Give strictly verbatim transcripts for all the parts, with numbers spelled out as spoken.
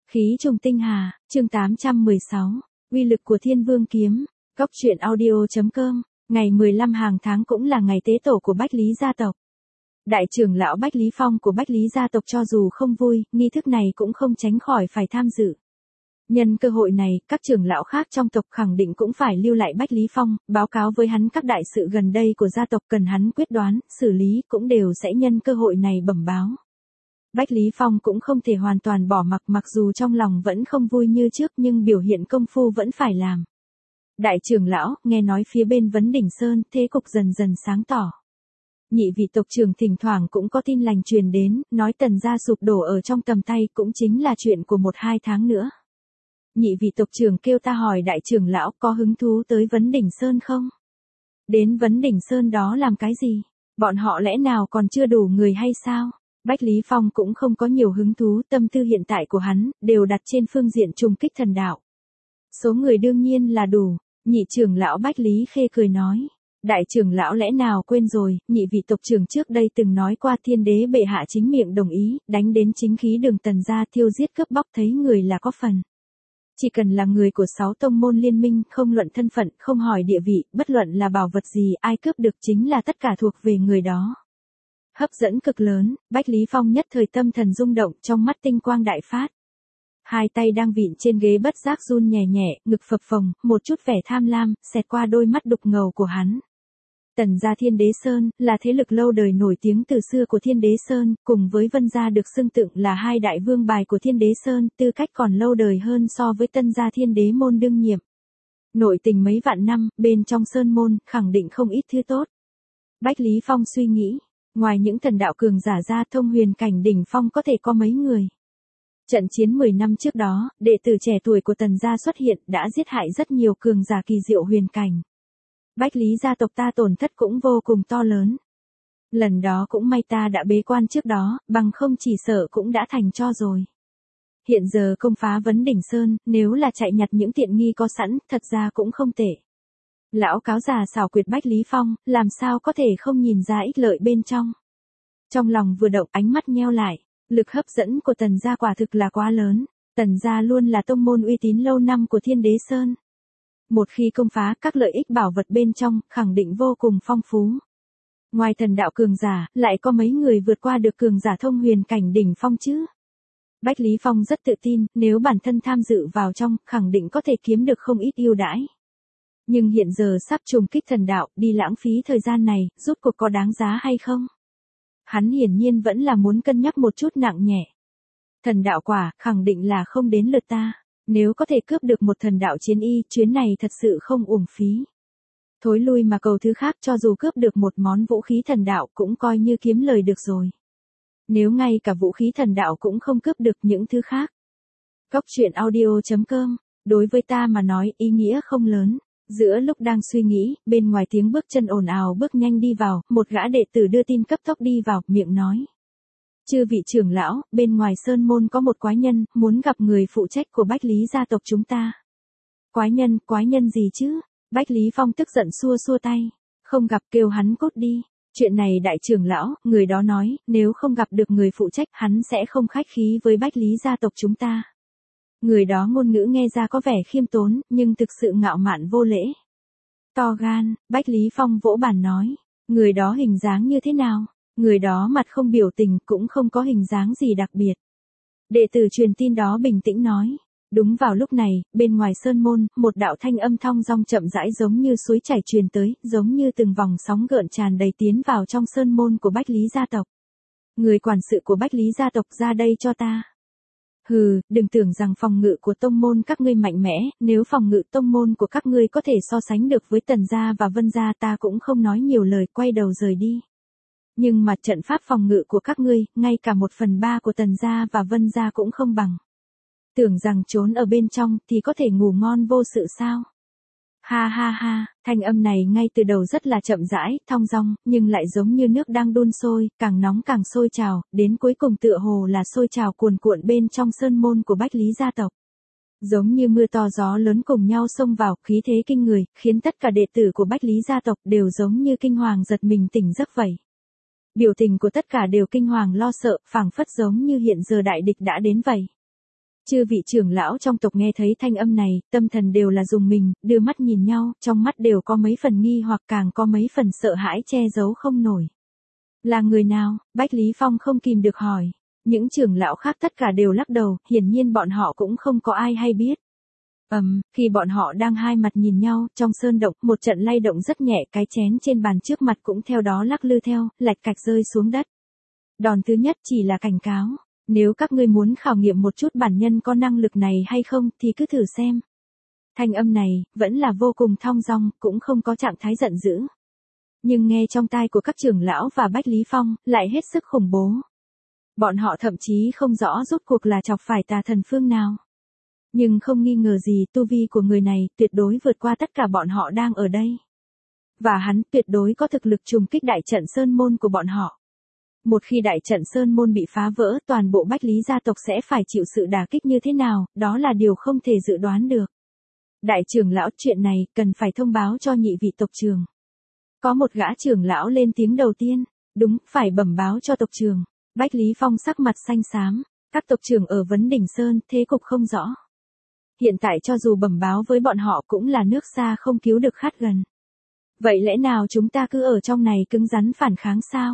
Khí trùng tinh hà, chương tám trăm mười sáu, uy lực của Thiên Vương kiếm, góc truyện audio.com, ngày mười lăm hàng tháng cũng là ngày tế tổ của Bách Lý gia tộc. Đại trưởng lão Bách Lý Phong của Bách Lý gia tộc cho dù không vui, nghi thức này cũng không tránh khỏi phải tham dự. Nhân cơ hội này, các trưởng lão khác trong tộc khẳng định cũng phải lưu lại Bách Lý Phong, báo cáo với hắn các đại sự gần đây của gia tộc cần hắn quyết đoán, xử lý cũng đều sẽ nhân cơ hội này bẩm báo. Bách Lý Phong cũng không thể hoàn toàn bỏ mặc mặc dù trong lòng vẫn không vui như trước nhưng biểu hiện công phu vẫn phải làm. Đại trưởng lão, nghe nói phía bên Vấn Đỉnh Sơn, thế cục dần dần sáng tỏ. Nhị vị tộc trưởng thỉnh thoảng cũng có tin lành truyền đến, nói Tần gia sụp đổ ở trong tầm tay cũng chính là chuyện của một hai tháng nữa. Nhị vị tộc trưởng kêu ta hỏi đại trưởng lão có hứng thú tới Vấn Đỉnh Sơn không? Đến Vấn Đỉnh Sơn đó làm cái gì? Bọn họ lẽ nào còn chưa đủ người hay sao? Bách Lý Phong cũng không có nhiều hứng thú, tâm tư hiện tại của hắn, đều đặt trên phương diện trùng kích thần đạo. Số người đương nhiên là đủ, nhị trưởng lão Bách Lý Khê cười nói. Đại trưởng lão lẽ nào quên rồi, nhị vị tộc trưởng trước đây từng nói qua Thiên đế bệ hạ chính miệng đồng ý, đánh đến chính khí đường Tần gia thiêu giết cướp bóc thấy người là có phần. Chỉ cần là người của sáu tông môn liên minh, không luận thân phận, không hỏi địa vị, bất luận là bảo vật gì, ai cướp được chính là tất cả thuộc về người đó. Hấp dẫn cực lớn, Bách Lý Phong nhất thời tâm thần rung động, trong mắt tinh quang đại phát. Hai tay đang vịn trên ghế bất giác run nhẹ nhẹ, ngực phập phồng, một chút vẻ tham lam, xẹt qua đôi mắt đục ngầu của hắn. Tần gia Thiên Đế Sơn, là thế lực lâu đời nổi tiếng từ xưa của Thiên Đế Sơn, cùng với Vân gia được xưng tụng là hai đại vương bài của Thiên Đế Sơn, tư cách còn lâu đời hơn so với Tân gia Thiên Đế môn đương nhiệm. Nội tình mấy vạn năm, bên trong Sơn môn, khẳng định không ít thứ tốt. Bách Lý Phong suy nghĩ, ngoài những thần đạo cường giả ra thông huyền cảnh đỉnh phong có thể có mấy người. Trận chiến mười năm trước đó, đệ tử trẻ tuổi của Tần gia xuất hiện đã giết hại rất nhiều cường giả kỳ diệu huyền cảnh. Bách Lý gia tộc ta tổn thất cũng vô cùng to lớn. Lần đó cũng may ta đã bế quan trước đó, bằng không chỉ sợ cũng đã thành cho rồi. Hiện giờ công phá Vấn Đỉnh Sơn, nếu là chạy nhặt những tiện nghi có sẵn, thật ra cũng không tệ. Lão cáo già xảo quyệt Bách Lý Phong, làm sao có thể không nhìn ra ích lợi bên trong. Trong lòng vừa động ánh mắt nheo lại, lực hấp dẫn của Tần gia quả thực là quá lớn, Tần gia luôn là tông môn uy tín lâu năm của Thiên Đế Sơn. Một khi công phá các lợi ích bảo vật bên trong, khẳng định vô cùng phong phú. Ngoài thần đạo cường giả, lại có mấy người vượt qua được cường giả thông huyền cảnh đỉnh phong chứ? Bách Lý Phong rất tự tin, nếu bản thân tham dự vào trong, khẳng định có thể kiếm được không ít ưu đãi. Nhưng hiện giờ sắp trùng kích thần đạo, đi lãng phí thời gian này, rốt cuộc có đáng giá hay không? Hắn hiển nhiên vẫn là muốn cân nhắc một chút nặng nhẹ. Thần đạo quả, khẳng định là không đến lượt ta. Nếu có thể cướp được một thần đạo chiến y, chuyến này thật sự không uổng phí. Thối lui mà cầu thứ khác, cho dù cướp được một món vũ khí thần đạo cũng coi như kiếm lời được rồi. Nếu ngay cả vũ khí thần đạo cũng không cướp được những thứ khác. Góc truyện audio.com, đối với ta mà nói ý nghĩa không lớn. Giữa lúc đang suy nghĩ, bên ngoài tiếng bước chân ồn ào bước nhanh đi vào, một gã đệ tử đưa tin cấp tốc đi vào, miệng nói. Chư vị trưởng lão, bên ngoài sơn môn có một quái nhân, muốn gặp người phụ trách của Bách Lý gia tộc chúng ta. Quái nhân, quái nhân gì chứ? Bách Lý Phong tức giận xua xua tay. Không gặp kêu hắn cút đi. Chuyện này đại trưởng lão, người đó nói, nếu không gặp được người phụ trách, hắn sẽ không khách khí với Bách Lý gia tộc chúng ta. Người đó ngôn ngữ nghe ra có vẻ khiêm tốn, nhưng thực sự ngạo mạn vô lễ. To gan, Bách Lý Phong vỗ bàn nói. Người đó hình dáng như thế nào? Người đó mặt không biểu tình, cũng không có hình dáng gì đặc biệt. Đệ tử truyền tin đó bình tĩnh nói. Đúng vào lúc này, bên ngoài sơn môn, một đạo thanh âm thong dong chậm rãi giống như suối chảy truyền tới, giống như từng vòng sóng gợn tràn đầy tiến vào trong sơn môn của Bách Lý gia tộc. Người quản sự của Bách Lý gia tộc ra đây cho ta. Hừ, đừng tưởng rằng phòng ngự của tông môn các ngươi mạnh mẽ, nếu phòng ngự tông môn của các ngươi có thể so sánh được với Tần gia và Vân gia ta cũng không nói nhiều lời, quay đầu rời đi. Nhưng mà trận pháp phòng ngự của các ngươi, ngay cả một phần ba của Tần gia và Vân gia cũng không bằng. Tưởng rằng trốn ở bên trong thì có thể ngủ ngon vô sự sao? Ha ha ha, thanh âm này ngay từ đầu rất là chậm rãi, thong dong, nhưng lại giống như nước đang đun sôi, càng nóng càng sôi trào, đến cuối cùng tựa hồ là sôi trào cuồn cuộn bên trong sơn môn của Bách Lý gia tộc. Giống như mưa to gió lớn cùng nhau xông vào, khí thế kinh người, khiến tất cả đệ tử của Bách Lý gia tộc đều giống như kinh hoàng giật mình tỉnh giấc vậy. Biểu tình của tất cả đều kinh hoàng lo sợ, phảng phất giống như hiện giờ đại địch đã đến vậy. Chư vị trưởng lão trong tộc nghe thấy thanh âm này, tâm thần đều là rùng mình, đưa mắt nhìn nhau, trong mắt đều có mấy phần nghi hoặc càng có mấy phần sợ hãi che giấu không nổi. Là người nào? Bách Lý Phong không kìm được hỏi. Những trưởng lão khác tất cả đều lắc đầu, hiển nhiên bọn họ cũng không có ai hay biết. Ầm, um, khi bọn họ đang hai mặt nhìn nhau, trong sơn động, một trận lay động rất nhẹ, cái chén trên bàn trước mặt cũng theo đó lắc lư theo, lạch cạch rơi xuống đất. Đòn thứ nhất chỉ là cảnh cáo, nếu các ngươi muốn khảo nghiệm một chút bản nhân có năng lực này hay không thì cứ thử xem. Thanh âm này, vẫn là vô cùng thong dong, cũng không có trạng thái giận dữ. Nhưng nghe trong tai của các trưởng lão và Bách Lý Phong, lại hết sức khủng bố. Bọn họ thậm chí không rõ rốt cuộc là chọc phải tà thần phương nào. Nhưng không nghi ngờ gì tu vi của người này tuyệt đối vượt qua tất cả bọn họ đang ở đây. Và hắn tuyệt đối có thực lực trùng kích đại trận Sơn Môn của bọn họ. Một khi đại trận Sơn Môn bị phá vỡ, toàn bộ Bách Lý gia tộc sẽ phải chịu sự đả kích như thế nào, đó là điều không thể dự đoán được. Đại trưởng lão, chuyện này cần phải thông báo cho nhị vị tộc trưởng. Có một gã trưởng lão lên tiếng đầu tiên, đúng, phải bẩm báo cho tộc trưởng. Bách Lý Phong sắc mặt xanh xám, các tộc trưởng ở Vấn Đỉnh Sơn, thế cục không rõ. Hiện tại cho dù bẩm báo với bọn họ cũng là nước xa không cứu được khát gần. Vậy lẽ nào chúng ta cứ ở trong này cứng rắn phản kháng sao?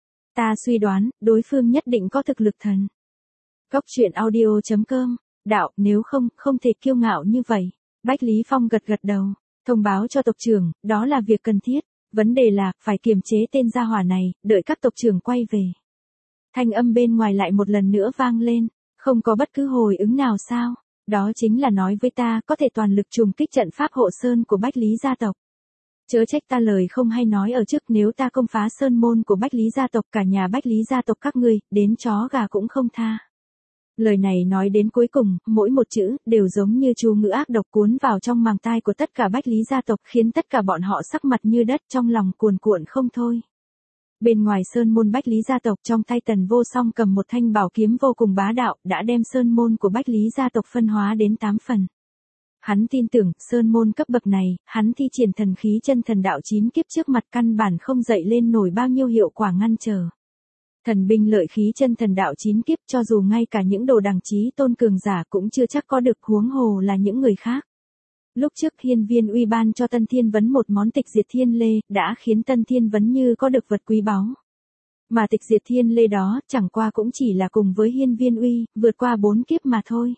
Ta suy đoán, đối phương nhất định có thực lực thần. Góc truyện audio chấm com, đạo, nếu không, không thể kiêu ngạo như vậy. Bách Lý Phong gật gật đầu, thông báo cho tộc trưởng, đó là việc cần thiết. Vấn đề là, phải kiềm chế tên gia hỏa này, đợi các tộc trưởng quay về. Thanh âm bên ngoài lại một lần nữa vang lên, không có bất cứ hồi ứng nào sao? Đó chính là nói với ta có thể toàn lực trùng kích trận pháp hộ sơn của Bách Lý gia tộc. Chớ trách ta lời không hay nói ở trước, nếu ta công phá sơn môn của Bách Lý gia tộc, cả nhà Bách Lý gia tộc các ngươi, đến chó gà cũng không tha. Lời này nói đến cuối cùng, mỗi một chữ, đều giống như chú ngữ ác độc cuốn vào trong màng tai của tất cả Bách Lý gia tộc, khiến tất cả bọn họ sắc mặt như đất, trong lòng cuồn cuộn không thôi. Bên ngoài sơn môn Bách Lý gia tộc, trong tay Tần Vô Song cầm một thanh bảo kiếm vô cùng bá đạo, đã đem sơn môn của Bách Lý gia tộc phân hóa đến tám phần. Hắn tin tưởng, sơn môn cấp bậc này, hắn thi triển thần khí chân thần đạo chín kiếp trước mặt căn bản không dậy lên nổi bao nhiêu hiệu quả ngăn trở. Thần binh lợi khí chân thần đạo chín kiếp, cho dù ngay cả những đồ đằng chí tôn cường giả cũng chưa chắc có được, huống hồ là những người khác. Lúc trước Hiên Viên Uy ban cho Tân Thiên Vấn một món tịch diệt thiên lê, đã khiến Tân Thiên Vấn như có được vật quý báu. Mà tịch diệt thiên lê đó, chẳng qua cũng chỉ là cùng với Hiên Viên Uy, vượt qua bốn kiếp mà thôi.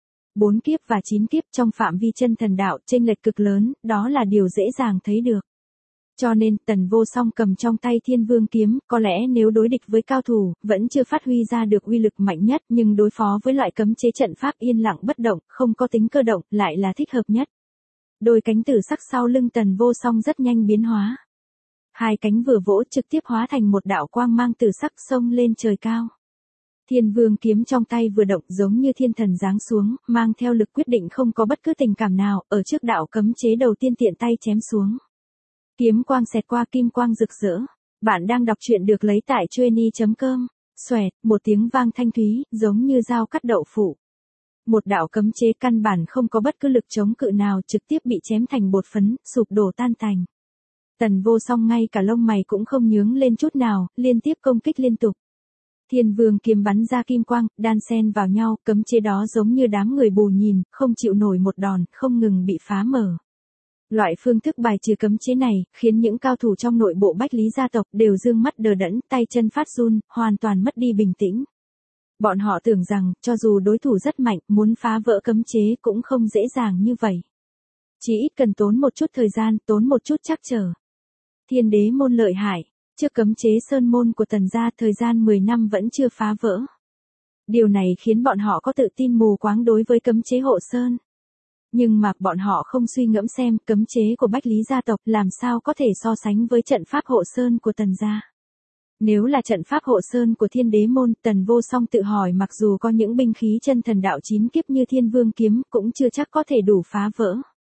Bốn kiếp và chín kiếp trong phạm vi chân thần đạo, chênh lệch cực lớn, đó là điều dễ dàng thấy được. Cho nên, Tần Vô Song cầm trong tay Thiên Vương kiếm, có lẽ nếu đối địch với cao thủ, vẫn chưa phát huy ra được uy lực mạnh nhất, nhưng đối phó với loại cấm chế trận pháp yên lặng bất động, không có tính cơ động, lại là thích hợp nhất. Đôi cánh tử sắc sau lưng Tần Vô Song rất nhanh biến hóa. Hai cánh vừa vỗ trực tiếp hóa thành một đạo quang mang tử sắc xông lên trời cao. Thiên Vương kiếm trong tay vừa động giống như thiên thần giáng xuống, mang theo lực quyết định không có bất cứ tình cảm nào, ở trước đạo cấm chế đầu tiên tiện tay chém xuống. Kiếm quang xẹt qua kim quang rực rỡ. Bạn đang đọc truyện được lấy tại chueny chấm com. Xoẹt, một tiếng vang thanh thúy, giống như dao cắt đậu phụ. Một đạo cấm chế căn bản không có bất cứ lực chống cự nào, trực tiếp bị chém thành bột phấn, sụp đổ tan tành. Tần Vô Song ngay cả lông mày cũng không nhướng lên chút nào, liên tiếp công kích liên tục. Thiên Vương kiếm bắn ra kim quang, đan xen vào nhau, cấm chế đó giống như đám người bù nhìn, không chịu nổi một đòn, không ngừng bị phá mở. Loại phương thức bài trừ cấm chế này, khiến những cao thủ trong nội bộ Bách Lý gia tộc đều dương mắt đờ đẫn, tay chân phát run, hoàn toàn mất đi bình tĩnh. Bọn họ tưởng rằng, cho dù đối thủ rất mạnh, muốn phá vỡ cấm chế cũng không dễ dàng như vậy. Chỉ ít cần tốn một chút thời gian, tốn một chút trắc trở. Thiên đế môn lợi hại, trước cấm chế sơn môn của Tần gia thời gian mười năm vẫn chưa phá vỡ. Điều này khiến bọn họ có tự tin mù quáng đối với cấm chế hộ sơn. Nhưng mà bọn họ không suy ngẫm xem cấm chế của Bách Lý gia tộc làm sao có thể so sánh với trận pháp hộ sơn của Tần gia. Nếu là trận pháp hộ sơn của Thiên đế môn, Tần Vô Song tự hỏi mặc dù có những binh khí chân thần đạo chín kiếp như Thiên Vương kiếm cũng chưa chắc có thể đủ phá vỡ.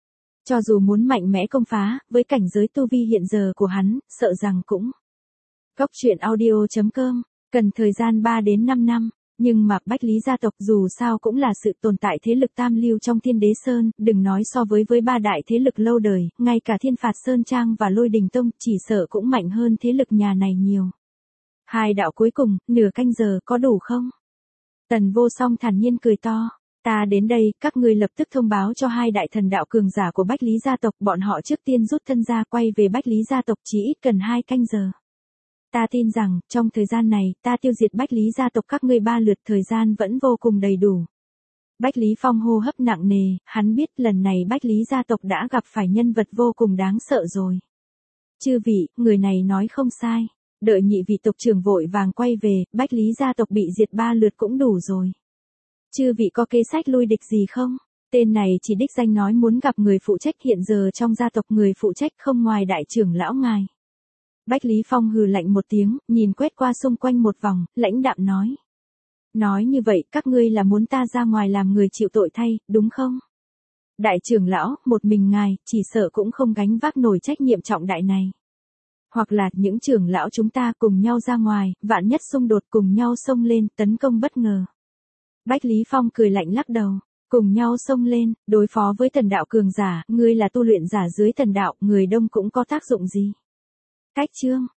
Cho dù muốn mạnh mẽ công phá, với cảnh giới tu vi hiện giờ của hắn, sợ rằng cũng. Góc truyện audio chấm com, cần thời gian ba đến năm năm. Nhưng mà Bách Lý gia tộc dù sao cũng là sự tồn tại thế lực tam lưu trong Thiên Đế Sơn, đừng nói so với với ba đại thế lực lâu đời, ngay cả Thiên Phạt Sơn Trang và Lôi Đình Tông chỉ sợ cũng mạnh hơn thế lực nhà này nhiều. Hai đạo cuối cùng, nửa canh giờ có đủ không? Tần Vô Song thản nhiên cười to, Ta đến đây, các ngươi lập tức thông báo cho hai đại thần đạo cường giả của Bách Lý gia tộc, bọn họ trước tiên rút thân ra quay về Bách Lý gia tộc chỉ ít cần hai canh giờ. Ta tin rằng, trong thời gian này, ta tiêu diệt Bách Lý gia tộc các ngươi ba lượt thời gian vẫn vô cùng đầy đủ. Bách Lý Phong hô hấp nặng nề, hắn biết lần này Bách Lý gia tộc đã gặp phải nhân vật vô cùng đáng sợ rồi. Chư vị, người này nói không sai. Đợi nhị vị tộc trưởng vội vàng quay về, Bách Lý gia tộc bị diệt ba lượt cũng đủ rồi. Chư vị có kế sách lui địch gì không? Tên này chỉ đích danh nói muốn gặp người phụ trách, hiện giờ trong gia tộc người phụ trách không ngoài đại trưởng lão ngài. Bách Lý Phong hừ lạnh một tiếng, nhìn quét qua xung quanh một vòng, lãnh đạm nói. Nói như vậy, các ngươi là muốn ta ra ngoài làm người chịu tội thay, đúng không? Đại trưởng lão, một mình ngài, chỉ sợ cũng không gánh vác nổi trách nhiệm trọng đại này. Hoặc là, những trưởng lão chúng ta cùng nhau ra ngoài, vạn nhất xung đột cùng nhau xông lên, tấn công bất ngờ. Bách Lý Phong cười lạnh lắc đầu, cùng nhau xông lên, đối phó với thần đạo cường giả, ngươi là tu luyện giả dưới thần đạo, người đông cũng có tác dụng gì? Cách chương,